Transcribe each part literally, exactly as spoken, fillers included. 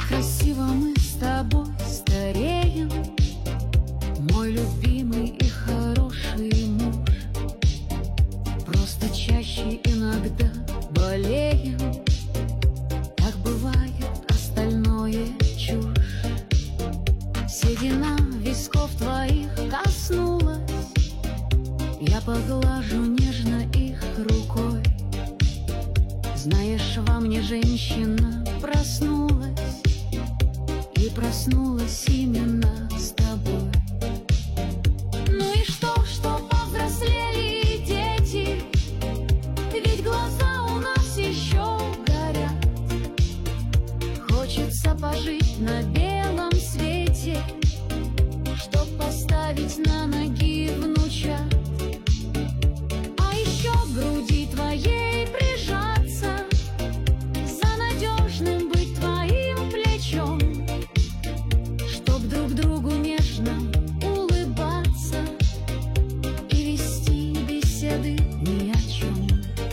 красиво мы с тобой стареем, мой любимый и хороший муж. Просто чаще иногда болеем, так бывает, остальное чушь. Седина висков твоих коснулась, я поглажу нежно их рукой. Знаешь, во мне женщина проснулась, и проснулась именно с тобой. Ну и что, что повзрослели дети, ведь глаза у нас еще горят. Хочется пожить на белом свете, чтоб поставить на ноги внучат. А еще к груди твоей прижаться, за надежным быть твоим плечом, чтоб друг другу нежно улыбаться и вести беседы ни о чем.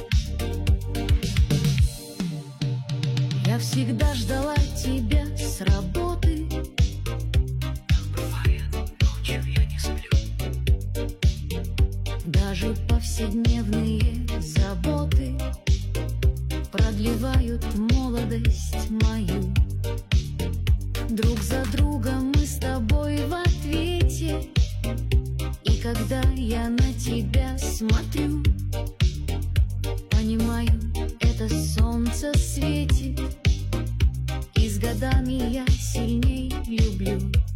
Я всегда ждала тебя с работы, бывает, ночью я не сплю. даже повседневные заботы продлевают молодость мою. Друг за другом мы с тобой в ответе, и когда я на тебя смотрю, понимаю, это солнце светит, и с годами я сильней люблю.